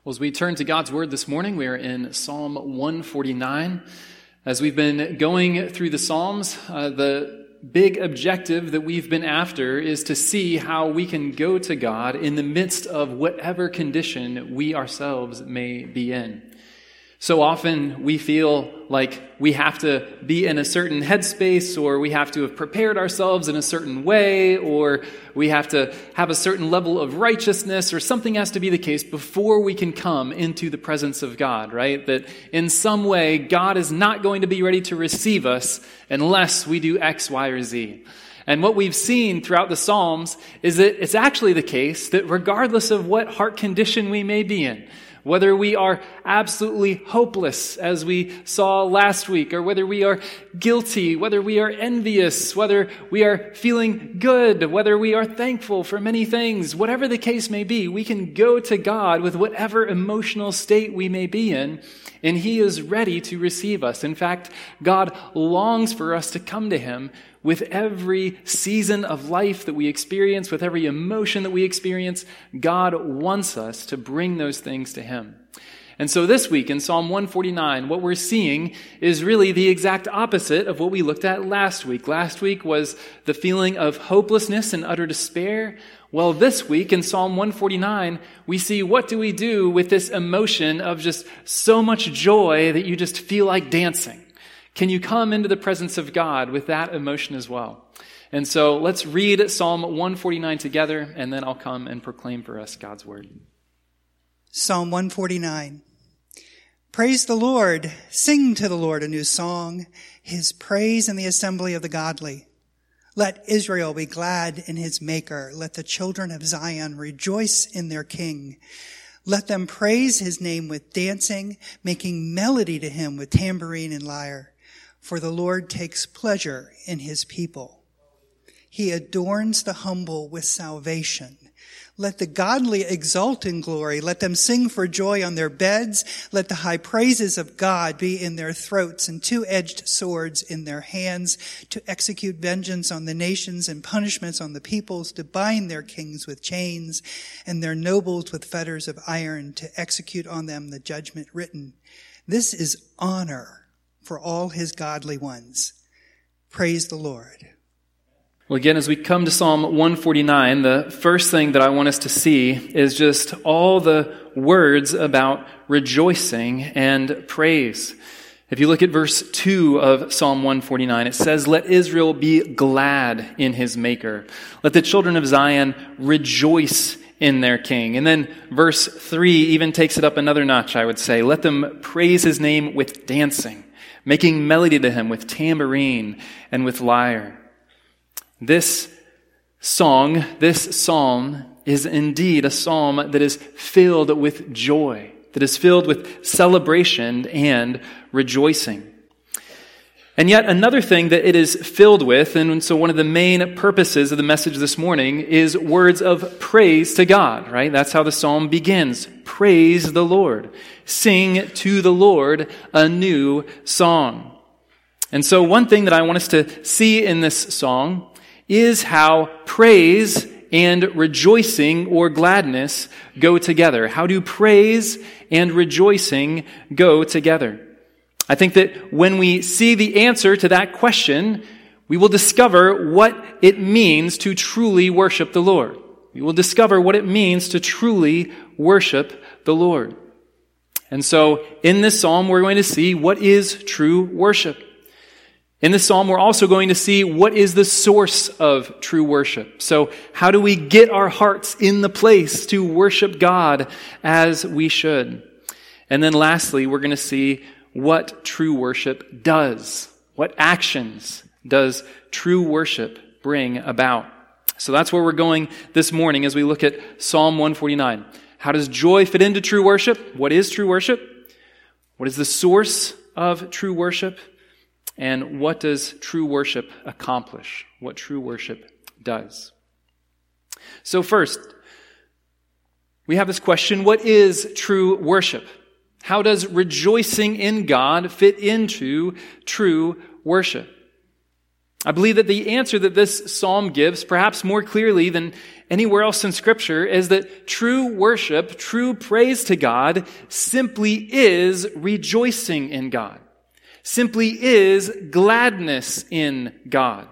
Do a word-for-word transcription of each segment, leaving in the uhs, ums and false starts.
Well, as we turn to God's Word this morning, we are in Psalm one forty-nine. As we've been going through the Psalms, uh, the big objective that we've been after is to see how we can go to God in the midst of whatever condition we ourselves may be in. So often we feel like we have to be in a certain headspace, or we have to have prepared ourselves in a certain way, or we have to have a certain level of righteousness, or something has to be the case before we can come into the presence of God, right? That in some way God is not going to be ready to receive us unless we do X, Y, or Z. And what we've seen throughout the Psalms is that it's actually the case that regardless of what heart condition we may be in, whether we are absolutely hopeless, as we saw last week, or whether we are guilty, whether we are envious, whether we are feeling good, whether we are thankful for many things, whatever the case may be, we can go to God with whatever emotional state we may be in, and He is ready to receive us. In fact, God longs for us to come to Him with every season of life that we experience, with every emotion that we experience. God wants us to bring those things to Him. And so this week in Psalm one forty-nine, what we're seeing is really the exact opposite of what we looked at last week. Last week was the feeling of hopelessness and utter despair. Well, this week in Psalm one forty-nine, we see what do we do with this emotion of just so much joy that you just feel like dancing. Can you come into the presence of God with that emotion as well? And so let's read Psalm one forty-nine together, and then I'll come and proclaim for us God's word. Psalm one forty-nine. Praise the Lord. Sing to the Lord a new song, His praise in the assembly of the godly. Let Israel be glad in his Maker. Let the children of Zion rejoice in their King. Let them praise His name with dancing, making melody to Him with tambourine and lyre. For the Lord takes pleasure in His people. He adorns the humble with salvation. Let the godly exult in glory. Let them sing for joy on their beds. Let the high praises of God be in their throats and two-edged swords in their hands, to execute vengeance on the nations and punishments on the peoples, to bind their kings with chains and their nobles with fetters of iron, to execute on them the judgment written. This is honor for all His godly ones. Praise the Lord. Well, again, as we come to Psalm one forty-nine, the first thing that I want us to see is just all the words about rejoicing and praise. If you look at verse two of Psalm one forty-nine, it says, "Let Israel be glad in his Maker. Let the children of Zion rejoice in their King." And then verse three even takes it up another notch, I would say. "Let them praise His name with dancing, making melody to Him with tambourine and with lyre." This song, this psalm, is indeed a psalm that is filled with joy, that is filled with celebration and rejoicing. And yet another thing that it is filled with, and so one of the main purposes of the message this morning, is words of praise to God, right? That's how the psalm begins. Praise the Lord. Sing to the Lord a new song. And so one thing that I want us to see in this song is how praise and rejoicing or gladness go together. How do praise and rejoicing go together? I think that when we see the answer to that question, we will discover what it means to truly worship the Lord. We will discover what it means to truly worship the Lord. And so in this psalm, we're going to see what is true worship. In this psalm, we're also going to see what is the source of true worship. So how do we get our hearts in the place to worship God as we should? And then lastly, we're going to see what true worship does. What actions does true worship bring about? So that's where we're going this morning as we look at Psalm one forty-nine. How does joy fit into true worship? What is true worship? What is the source of true worship? And what does true worship accomplish? What true worship does. So first, we have this question, what is true worship? How does rejoicing in God fit into true worship? I believe that the answer that this psalm gives, perhaps more clearly than anywhere else in Scripture is that true worship, true praise to God simply is rejoicing in God. Simply is gladness in God.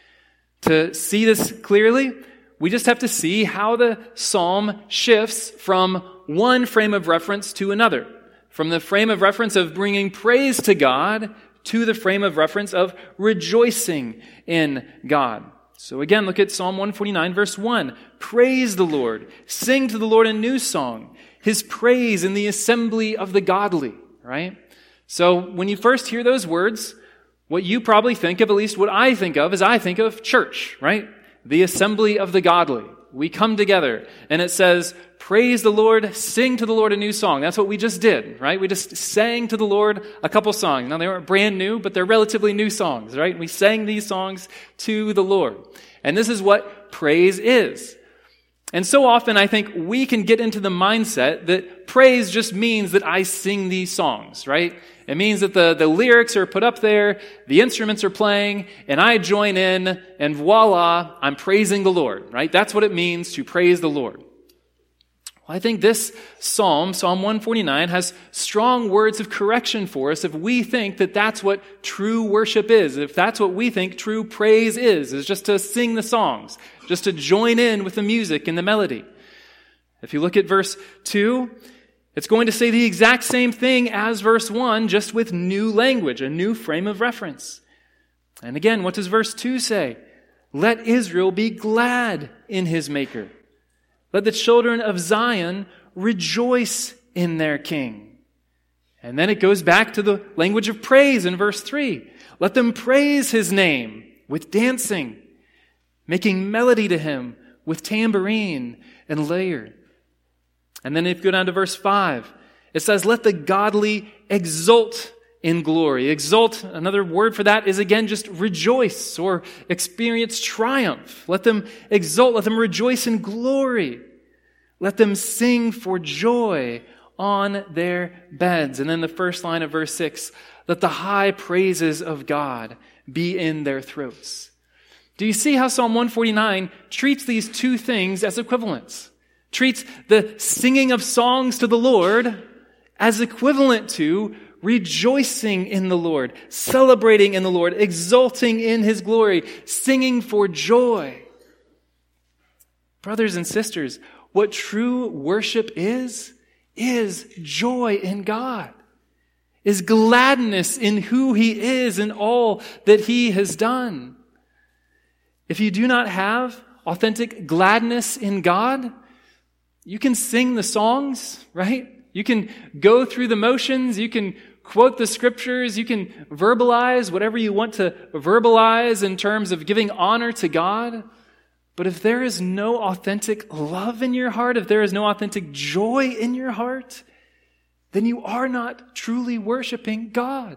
To see this clearly, we just have to see how the psalm shifts from one frame of reference to another. From the frame of reference of bringing praise to God to the frame of reference of rejoicing in God. So again, look at Psalm one forty-nine, verse one. Praise the Lord. Sing to the Lord a new song. His praise in the assembly of the godly, right? So when you first hear those words, what you probably think of, at least what I think of, is I think of church, right? The assembly of the godly. We come together, and it says, praise the Lord, sing to the Lord a new song. That's what we just did, right? We just sang to the Lord a couple songs. Now, they weren't brand new, but they're relatively new songs, right? We sang these songs to the Lord. And this is what praise is. And so often, I think we can get into the mindset that praise just means that I sing these songs, right? It means that the, the lyrics are put up there, the instruments are playing, and I join in, and voila, I'm praising the Lord, right? That's what it means to praise the Lord. Well, I think this psalm, Psalm one forty-nine, has strong words of correction for us if we think that that's what true worship is, if that's what we think true praise is, is just to sing the songs, just to join in with the music and the melody. If you look at verse two, it's going to say the exact same thing as verse one, just with new language, a new frame of reference. And again, what does verse two say? Let Israel be glad in his Maker. Let the children of Zion rejoice in their King. And then it goes back to the language of praise in verse three. Let them praise his name with dancing, making melody to him with tambourine and lyre. And then if you go down to verse five, it says, let the godly exult in glory. Exult, another word for that is again just rejoice or experience triumph. Let them exult, let them rejoice in glory. Let them sing for joy on their beds. And then the first line of verse six, let the high praises of God be in their throats. Do you see how Psalm one forty-nine treats these two things as equivalents? Treats the singing of songs to the Lord as equivalent to rejoicing in the Lord, celebrating in the Lord, exulting in his glory, singing for joy. Brothers and sisters, what true worship is, is joy in God, is gladness in who he is and all that he has done. If you do not have authentic gladness in God, you can sing the songs, right? You can go through the motions. You can quote the scriptures. You can verbalize whatever you want to verbalize in terms of giving honor to God. But if there is no authentic love in your heart, if there is no authentic joy in your heart, then you are not truly worshiping God.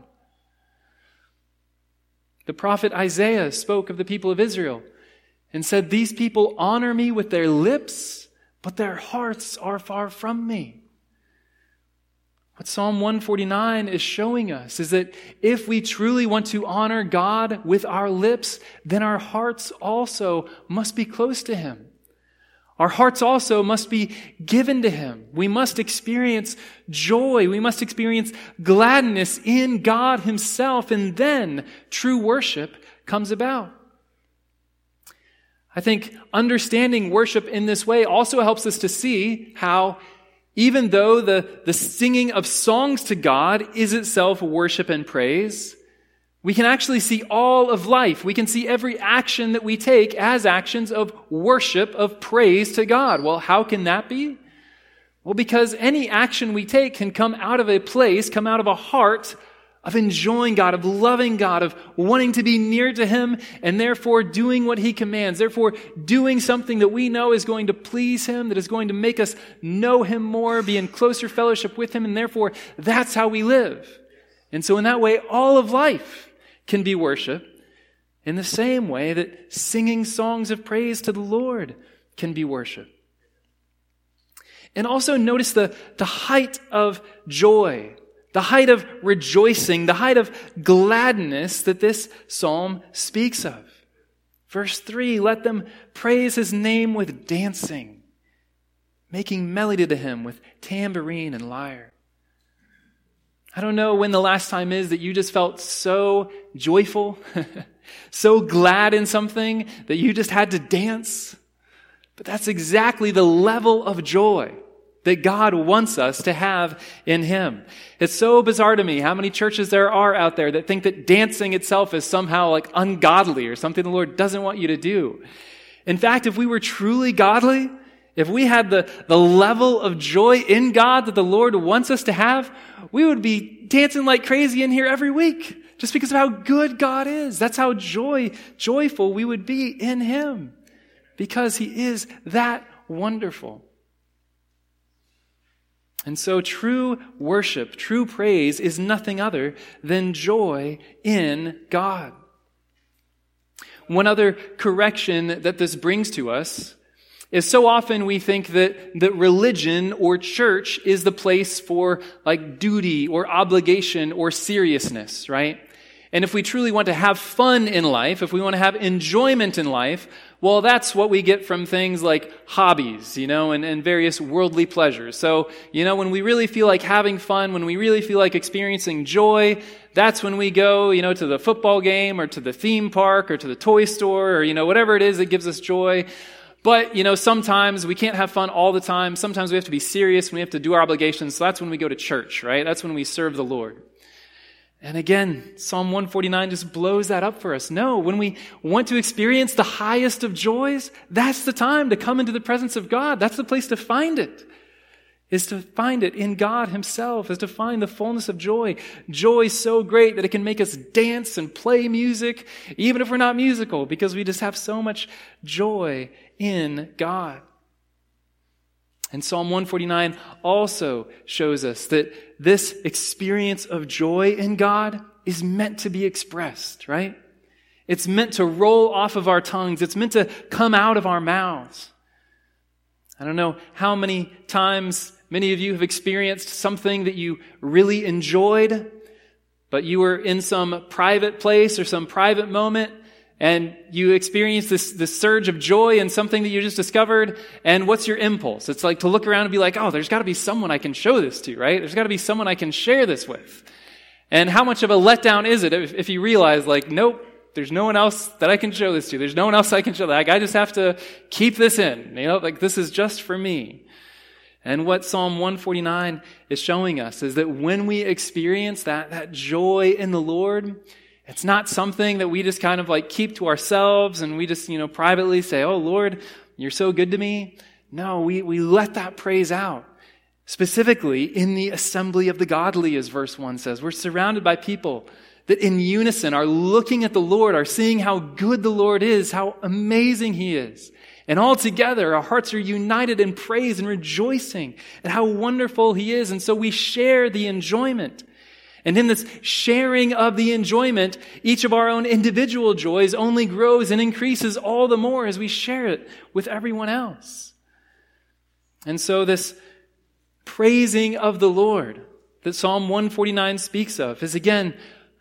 The prophet Isaiah spoke of the people of Israel and said, these people honor me with their lips, but their hearts are far from me. What Psalm one forty-nine is showing us is that if we truly want to honor God with our lips, then our hearts also must be close to him. Our hearts also must be given to him. We must experience joy. We must experience gladness in God himself, and then true worship comes about. I think understanding worship in this way also helps us to see how even though the, the singing of songs to God is itself worship and praise, we can actually see all of life. We can see every action that we take as actions of worship, of praise to God. Well, how can that be? Well, because any action we take can come out of a place, come out of a heart of enjoying God, of loving God, of wanting to be near to him, and therefore doing what he commands, therefore doing something that we know is going to please him, that is going to make us know him more, be in closer fellowship with him, and therefore that's how we live. And so in that way, all of life can be worship in the same way that singing songs of praise to the Lord can be worship. And also notice the, the height of joy, the height of rejoicing, the height of gladness that this psalm speaks of. Verse three, let them praise his name with dancing, making melody to him with tambourine and lyre. I don't know when the last time is that you just felt so joyful, so glad in something that you just had to dance. But that's exactly the level of joy that God wants us to have in him. It's so bizarre to me how many churches there are out there that think that dancing itself is somehow like ungodly or something the Lord doesn't want you to do. In fact, if we were truly godly, if we had the, the level of joy in God that the Lord wants us to have, we would be dancing like crazy in here every week just because of how good God is. That's how joy, joyful we would be in him because he is that wonderful. And so true worship, true praise is nothing other than joy in God. One other correction that this brings to us is so often we think that, that religion or church is the place for like duty or obligation or seriousness, right? And if we truly want to have fun in life, if we want to have enjoyment in life, well, that's what we get from things like hobbies, you know, and, and various worldly pleasures. So, you know, when we really feel like having fun, when we really feel like experiencing joy, that's when we go, you know, to the football game or to the theme park or to the toy store or, you know, whatever it is that gives us joy. But, you know, sometimes we can't have fun all the time. Sometimes we have to be serious and we have to do our obligations. So that's when we go to church, right? That's when we serve the Lord. And again, Psalm one forty-nine just blows that up for us. No, when we want to experience the highest of joys, that's the time to come into the presence of God. That's the place to find it, is to find it in God himself, is to find the fullness of joy. Joy so great that it can make us dance and play music, even if we're not musical, because we just have so much joy in God. And Psalm one forty-nine also shows us that this experience of joy in God is meant to be expressed, right? It's meant to roll off of our tongues. It's meant to come out of our mouths. I don't know how many times many of you have experienced something that you really enjoyed, but you were in some private place or some private moment, and you experience this, this surge of joy in something that you just discovered, and what's your impulse? It's like to look around and be like, oh, there's got to be someone I can show this to, right? There's got to be someone I can share this with. And how much of a letdown is it if, if you realize, like, nope, there's no one else that I can show this to. There's no one else I can show that. Like, I just have to keep this in. You know, like, this is just for me. And what Psalm one forty-nine is showing us is that when we experience that, that joy in the Lord, it's not something that we just kind of like keep to ourselves and we just, you know, privately say, oh, Lord, you're so good to me. No, we, we let that praise out. Specifically in the assembly of the godly, as verse one says. We're surrounded by people that in unison are looking at the Lord, are seeing how good the Lord is, how amazing he is. And all together, our hearts are united in praise and rejoicing at how wonderful he is. And so we share the enjoyment. And in this sharing of the enjoyment, each of our own individual joys only grows and increases all the more as we share it with everyone else. And so this praising of the Lord that Psalm one forty-nine speaks of is again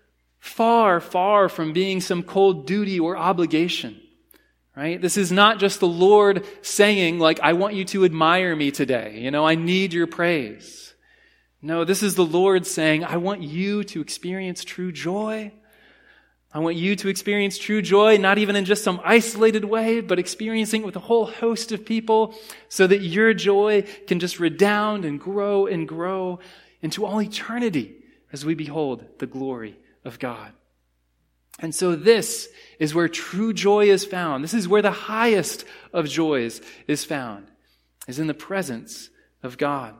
far, far from being some cold duty or obligation. Right? This is not just the Lord saying, like, I want you to admire me today. You know, I need your praise. No, this is the Lord saying, I want you to experience true joy. I want you to experience true joy, not even in just some isolated way, but experiencing it with a whole host of people so that your joy can just redound and grow and grow into all eternity as we behold the glory of God. And so this is where true joy is found. This is where the highest of joys is found, is in the presence of God.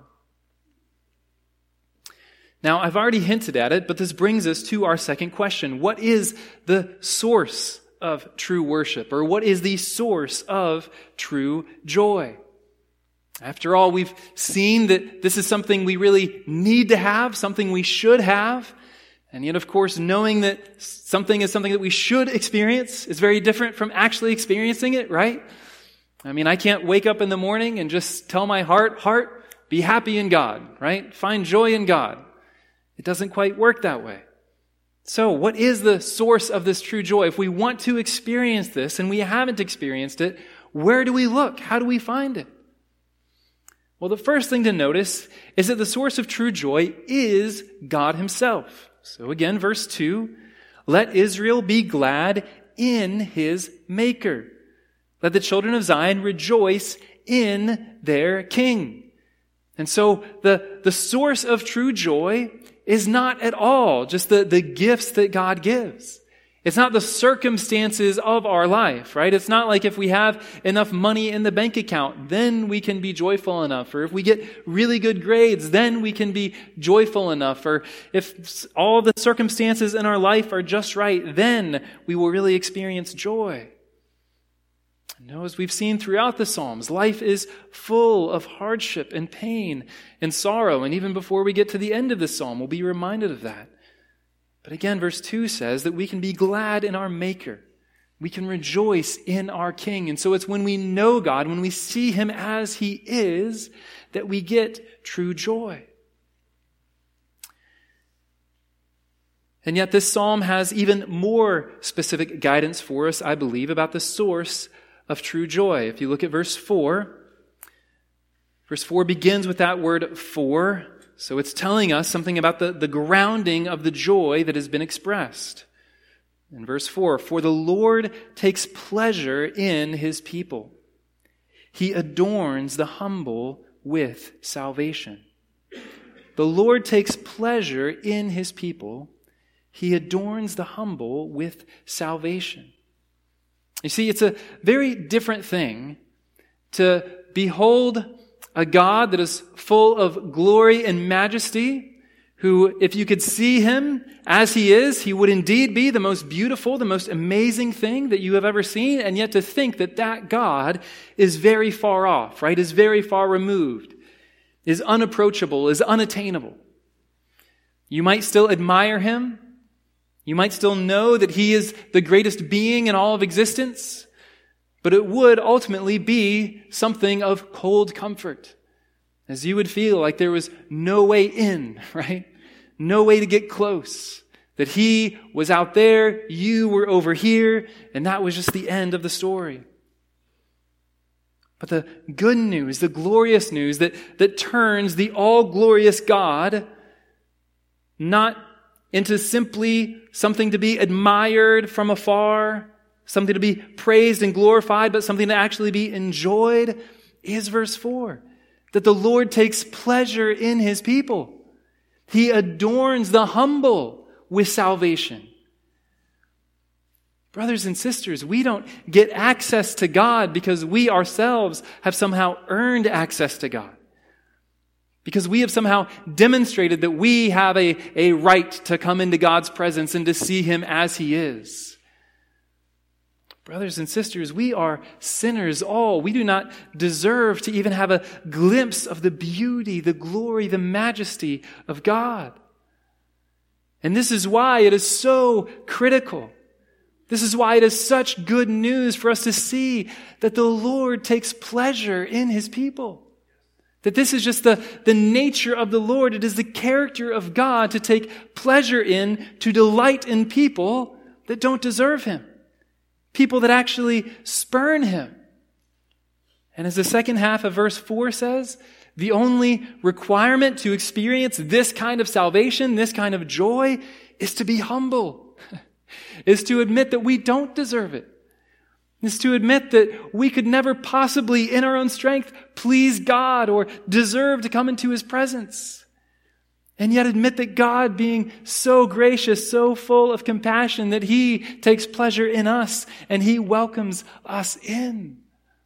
Now, I've already hinted at it, but this brings us to our second question. What is the source of true worship? Or what is the source of true joy? After all, we've seen that this is something we really need to have, something we should have. And yet, of course, knowing that something is something that we should experience is very different from actually experiencing it, right? I mean, I can't wake up in the morning and just tell my heart, heart, be happy in God, right? Find joy in God. It doesn't quite work that way. So, what is the source of this true joy? If we want to experience this and we haven't experienced it, where do we look? How do we find it? Well, the first thing to notice is that the source of true joy is God himself. So again, verse two, let Israel be glad in his Maker. Let the children of Zion rejoice in their King. And so the, the source of true joy is not at all just the, the gifts that God gives. It's not the circumstances of our life, right? It's not like if we have enough money in the bank account, then we can be joyful enough. Or if we get really good grades, then we can be joyful enough. Or if all the circumstances in our life are just right, then we will really experience joy. No, as we've seen throughout the Psalms, life is full of hardship and pain and sorrow. And even before we get to the end of the Psalm, we'll be reminded of that. But again, verse two says that we can be glad in our Maker. We can rejoice in our King. And so it's when we know God, when we see him as he is, that we get true joy. And yet this psalm has even more specific guidance for us, I believe, about the source of true joy. If you look at verse four, verse four begins with that word for. So it's telling us something about the, the grounding of the joy that has been expressed. In verse four, for the Lord takes pleasure in his people. He adorns the humble with salvation. The Lord takes pleasure in his people. He adorns the humble with salvation. You see, it's a very different thing to behold a God that is full of glory and majesty, who, if you could see him as he is, he would indeed be the most beautiful, the most amazing thing that you have ever seen, and yet to think that that God is very far off, right, is very far removed, is unapproachable, is unattainable. You might still admire him. You might still know that he is the greatest being in all of existence, but it would ultimately be something of cold comfort, as you would feel like there was no way in, right? No way to get close. That he was out there, you were over here, and that was just the end of the story. But the good news, the glorious news that, that turns the all-glorious God not into simply something to be admired from afar, something to be praised and glorified, but something to actually be enjoyed, is verse four. That the Lord takes pleasure in his people. He adorns the humble with salvation. Brothers and sisters, we don't get access to God because we ourselves have somehow earned access to God. Because we have somehow demonstrated that we have a, a right to come into God's presence and to see him as he is. Brothers and sisters, we are sinners all. We do not deserve to even have a glimpse of the beauty, the glory, the majesty of God. And this is why it is so critical. This is why it is such good news for us to see that the Lord takes pleasure in his people. That this is just the, the nature of the Lord. It is the character of God to take pleasure in, to delight in people that don't deserve him. People that actually spurn him. And as the second half of verse four says, the only requirement to experience this kind of salvation, this kind of joy, is to be humble. Is to admit that we don't deserve it. Is to admit that we could never possibly, in our own strength, please God or deserve to come into his presence. And yet admit that God, being so gracious, so full of compassion, that he takes pleasure in us and he welcomes us in.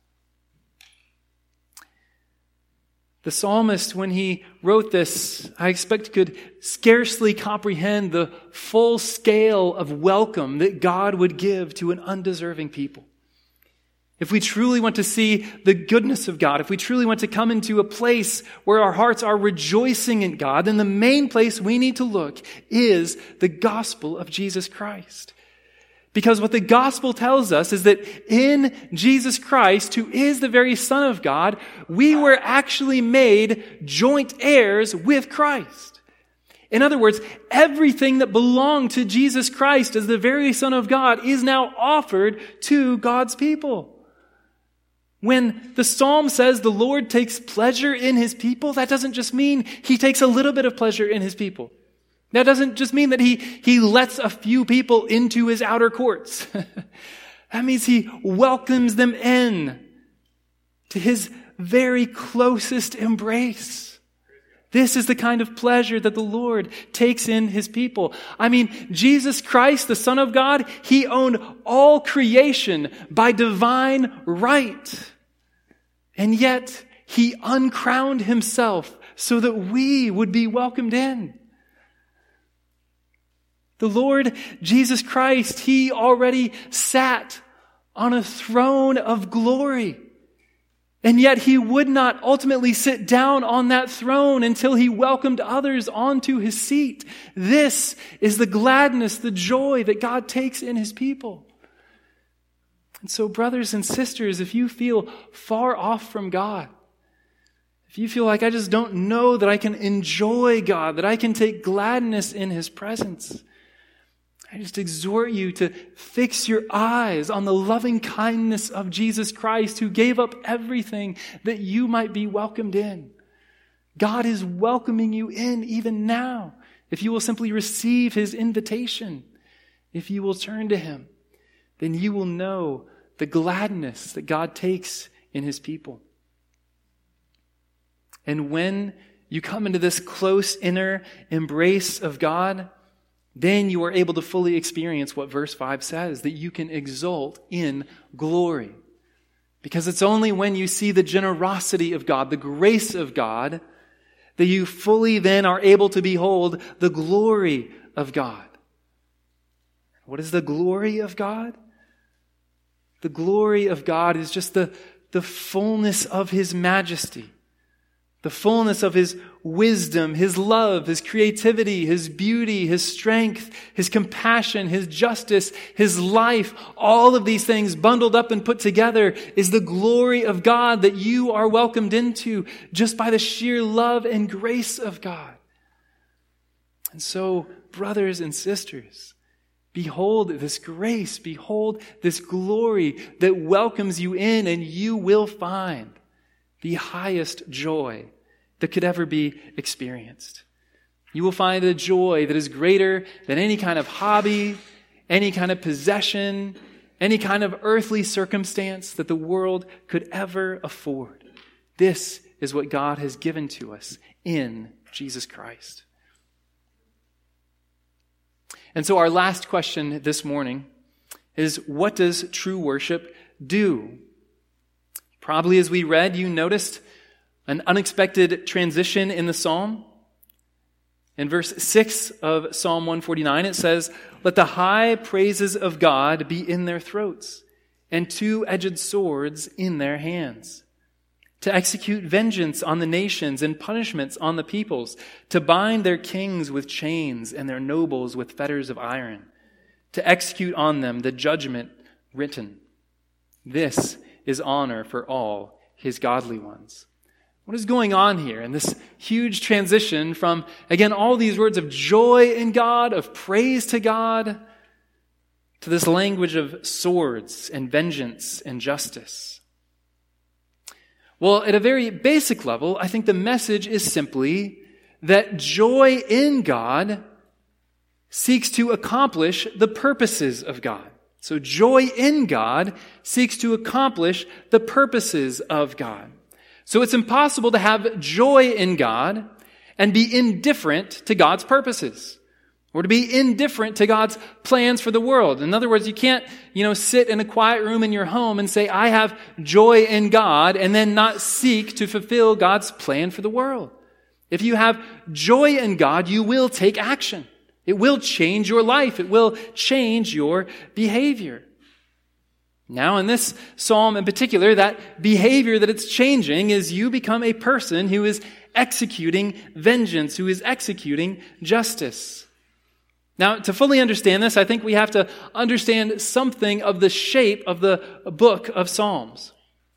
The psalmist, when he wrote this, I expect could scarcely comprehend the full scale of welcome that God would give to an undeserving people. If we truly want to see the goodness of God, if we truly want to come into a place where our hearts are rejoicing in God, then the main place we need to look is the gospel of Jesus Christ. Because what the gospel tells us is that in Jesus Christ, who is the very Son of God, we were actually made joint heirs with Christ. In other words, everything that belonged to Jesus Christ as the very Son of God is now offered to God's people. When the psalm says the Lord takes pleasure in his people, that doesn't just mean he takes a little bit of pleasure in his people. That doesn't just mean that he, he lets a few people into his outer courts. That means he welcomes them in to his very closest embrace. This is the kind of pleasure that the Lord takes in his people. I mean, Jesus Christ, the Son of God, he owned all creation by divine right. And yet, he uncrowned himself so that we would be welcomed in. The Lord Jesus Christ, he already sat on a throne of glory. And yet he would not ultimately sit down on that throne until he welcomed others onto his seat. This is the gladness, the joy that God takes in his people. And so, brothers and sisters, if you feel far off from God, if you feel like I just don't know that I can enjoy God, that I can take gladness in his presence, I just exhort you to fix your eyes on the loving kindness of Jesus Christ, who gave up everything that you might be welcomed in. God is welcoming you in even now, if you will simply receive his invitation. If you will turn to him, then you will know the gladness that God takes in his people. And when you come into this close inner embrace of God, then you are able to fully experience what verse five says, that you can exult in glory. Because it's only when you see the generosity of God, the grace of God, that you fully then are able to behold the glory of God. What is the glory of God? The glory of God is just the, the fullness of his majesty. The fullness of his wisdom, his love, his creativity, his beauty, his strength, his compassion, his justice, his life, all of these things bundled up and put together is the glory of God that you are welcomed into just by the sheer love and grace of God. And so, brothers and sisters, behold this grace, behold this glory that welcomes you in, and you will find the highest joy that could ever be experienced. You will find a joy that is greater than any kind of hobby, any kind of possession, any kind of earthly circumstance that the world could ever afford. This is what God has given to us in Jesus Christ. And so our last question this morning is, what does true worship do? Probably as we read, you noticed an unexpected transition in the psalm. In verse six of Psalm one forty-nine, it says, "Let the high praises of God be in their throats, and two-edged swords in their hands, to execute vengeance on the nations and punishments on the peoples, to bind their kings with chains and their nobles with fetters of iron, to execute on them the judgment written. This is honor for all his godly ones." What is going on here in this huge transition from, again, all these words of joy in God, of praise to God, to this language of swords and vengeance and justice? Well, at a very basic level, I think the message is simply that joy in God seeks to accomplish the purposes of God. So joy in God seeks to accomplish the purposes of God. So it's impossible to have joy in God and be indifferent to God's purposes, or to be indifferent to God's plans for the world. In other words, you can't, you know, sit in a quiet room in your home and say, I have joy in God, and then not seek to fulfill God's plan for the world. If you have joy in God, you will take action. It will change your life. It will change your behavior. Now, in this psalm in particular, that behavior that it's changing is you become a person who is executing vengeance, who is executing justice. Now, to fully understand this, I think we have to understand something of the shape of the book of Psalms.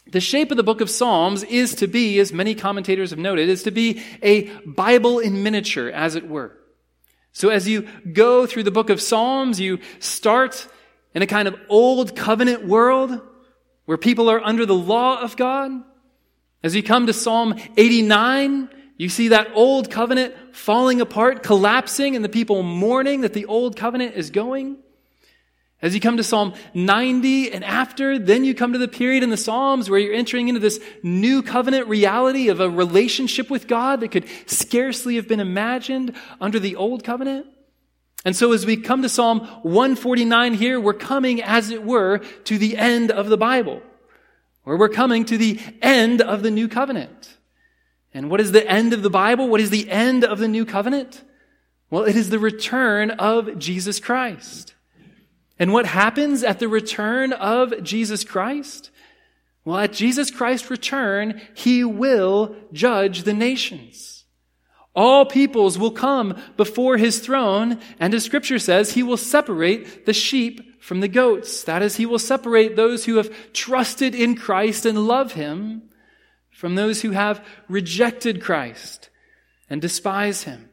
The shape of the book of Psalms is to be, as many commentators have noted, is to be a Bible in miniature, as it were. So as you go through the book of Psalms, you start in a kind of old covenant world where people are under the law of God. As you come to Psalm eighty-nine, you see that old covenant falling apart, collapsing, and the people mourning that the old covenant is going. As you come to Psalm ninety and after, then you come to the period in the Psalms where you're entering into this new covenant reality of a relationship with God that could scarcely have been imagined under the old covenant. And so as we come to Psalm one forty-nine here, we're coming, as it were, to the end of the Bible, or we're coming to the end of the new covenant. And what is the end of the Bible? What is the end of the new covenant? Well, it is the return of Jesus Christ. And what happens at the return of Jesus Christ? Well, at Jesus Christ's return, He will judge the nations. All peoples will come before His throne, and as Scripture says, He will separate the sheep from the goats. That is, He will separate those who have trusted in Christ and love Him from those who have rejected Christ and despise Him.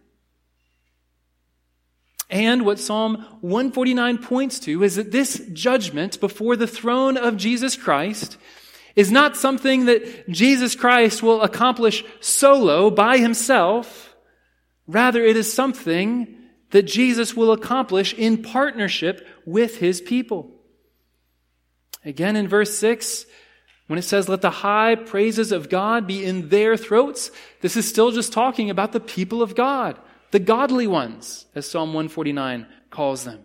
And what Psalm one forty-nine points to is that this judgment before the throne of Jesus Christ is not something that Jesus Christ will accomplish solo by Himself. Rather, it is something that Jesus will accomplish in partnership with His people. Again, in verse six, when it says, "Let the high praises of God be in their throats," this is still just talking about the people of God. The godly ones, as Psalm one forty-nine calls them.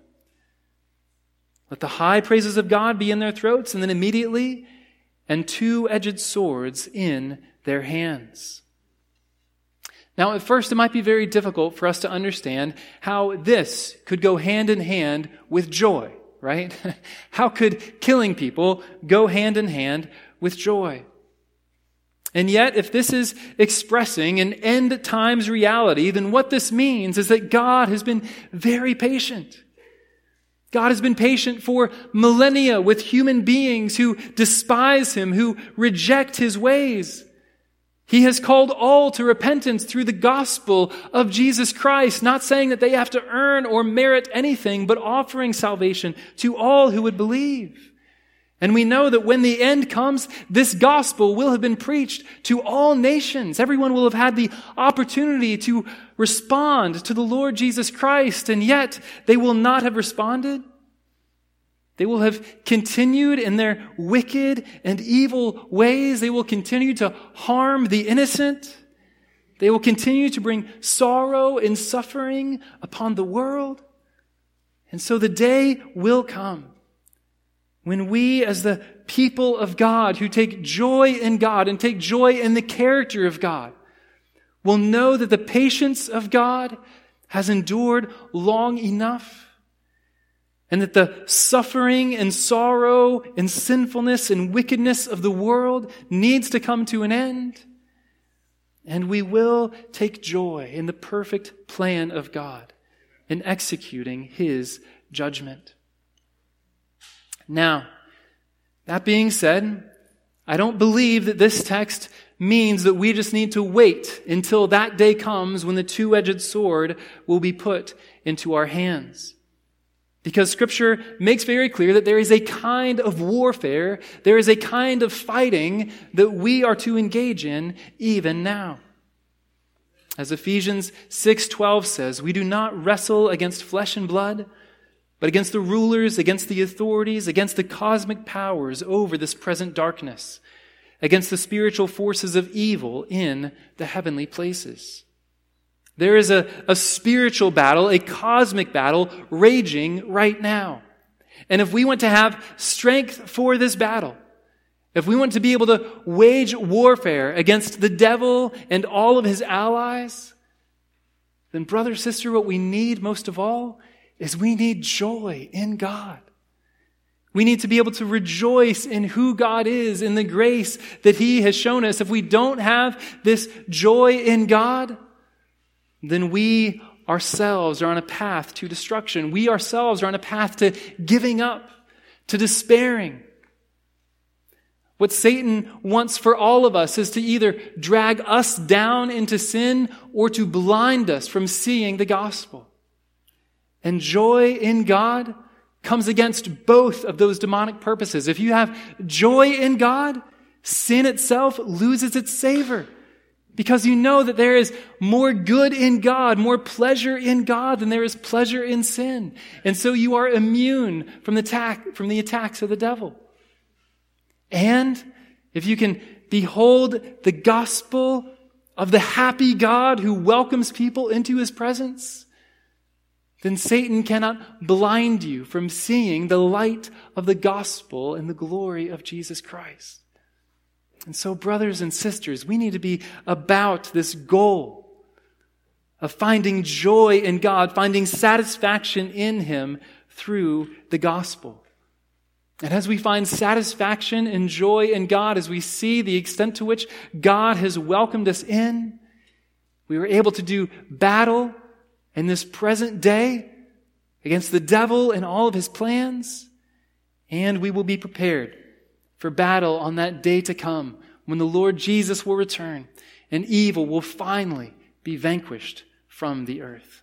Let the high praises of God be in their throats, and then immediately, and two-edged swords in their hands. Now, at first, it might be very difficult for us to understand how this could go hand in hand with joy, right? How could killing people go hand in hand with joy? And yet, if this is expressing an end times reality, then what this means is that God has been very patient. God has been patient for millennia with human beings who despise Him, who reject His ways. He has called all to repentance through the gospel of Jesus Christ, not saying that they have to earn or merit anything, but offering salvation to all who would believe. And we know that when the end comes, this gospel will have been preached to all nations. Everyone will have had the opportunity to respond to the Lord Jesus Christ, and yet they will not have responded. They will have continued in their wicked and evil ways. They will continue to harm the innocent. They will continue to bring sorrow and suffering upon the world. And so the day will come when we, as the people of God who take joy in God and take joy in the character of God, will know that the patience of God has endured long enough, and that the suffering and sorrow and sinfulness and wickedness of the world needs to come to an end. And we will take joy in the perfect plan of God in executing His judgment. Now, that being said, I don't believe that this text means that we just need to wait until that day comes when the two-edged sword will be put into our hands. Because Scripture makes very clear that there is a kind of warfare, there is a kind of fighting that we are to engage in even now. As Ephesians six twelve says, we do not wrestle against flesh and blood, but against the rulers, against the authorities, against the cosmic powers over this present darkness, against the spiritual forces of evil in the heavenly places. There is a, a spiritual battle, a cosmic battle raging right now. And if we want to have strength for this battle, if we want to be able to wage warfare against the devil and all of his allies, then brother, sister, what we need most of all is we need joy in God. We need to be able to rejoice in who God is, in the grace that He has shown us. If we don't have this joy in God, then we ourselves are on a path to destruction. We ourselves are on a path to giving up, to despairing. What Satan wants for all of us is to either drag us down into sin or to blind us from seeing the gospel. And joy in God comes against both of those demonic purposes. If you have joy in God, sin itself loses its savor. Because you know that there is more good in God, more pleasure in God than there is pleasure in sin. And so you are immune from the attack, from the attacks of the devil. And if you can behold the gospel of the happy God who welcomes people into his presence, then Satan cannot blind you from seeing the light of the gospel and the glory of Jesus Christ. And so, brothers and sisters, we need to be about this goal of finding joy in God, finding satisfaction in him through the gospel. And as we find satisfaction and joy in God, as we see the extent to which God has welcomed us in, we were able to do battle in this present day against the devil and all of his plans, and we will be prepared for battle on that day to come when the Lord Jesus will return and evil will finally be vanquished from the earth.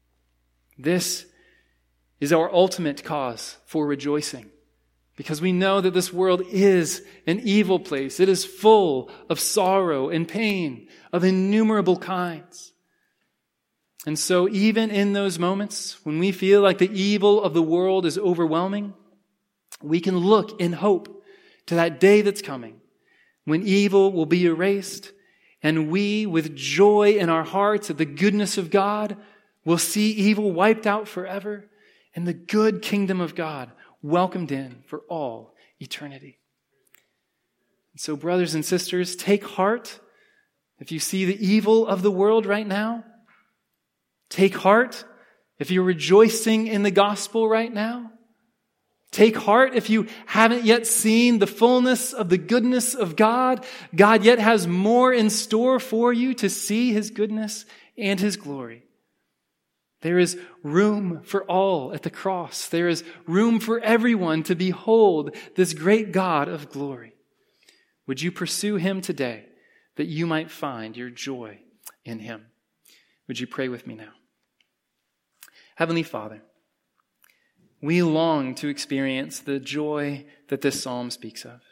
This is our ultimate cause for rejoicing, because we know that this world is an evil place. It is full of sorrow and pain of innumerable kinds. And so even in those moments when we feel like the evil of the world is overwhelming, we can look in hope to that day that's coming when evil will be erased and we, with joy in our hearts at the goodness of God, will see evil wiped out forever and the good kingdom of God welcomed in for all eternity. And so, brothers and sisters, take heart if you see the evil of the world right now. Take heart if you're rejoicing in the gospel right now. Take heart if you haven't yet seen the fullness of the goodness of God. God yet has more in store for you to see his goodness and his glory. There is room for all at the cross. There is room for everyone to behold this great God of glory. Would you pursue him today that you might find your joy in him? Would you pray with me now? Heavenly Father, we long to experience the joy that this psalm speaks of.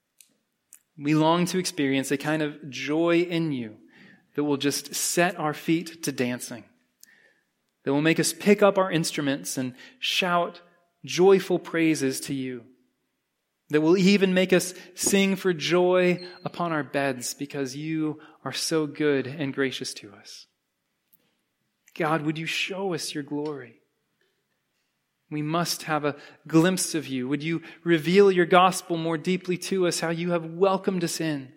We long to experience a kind of joy in you that will just set our feet to dancing, that will make us pick up our instruments and shout joyful praises to you, that will even make us sing for joy upon our beds because you are so good and gracious to us. God, would you show us your glory? We must have a glimpse of you. Would you reveal your gospel more deeply to us, how you have welcomed us in?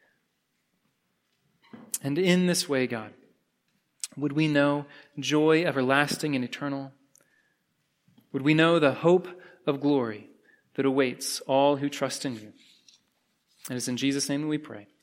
And in this way, God, would we know joy everlasting and eternal? Would we know the hope of glory that awaits all who trust in you? And it's in Jesus' name that we pray.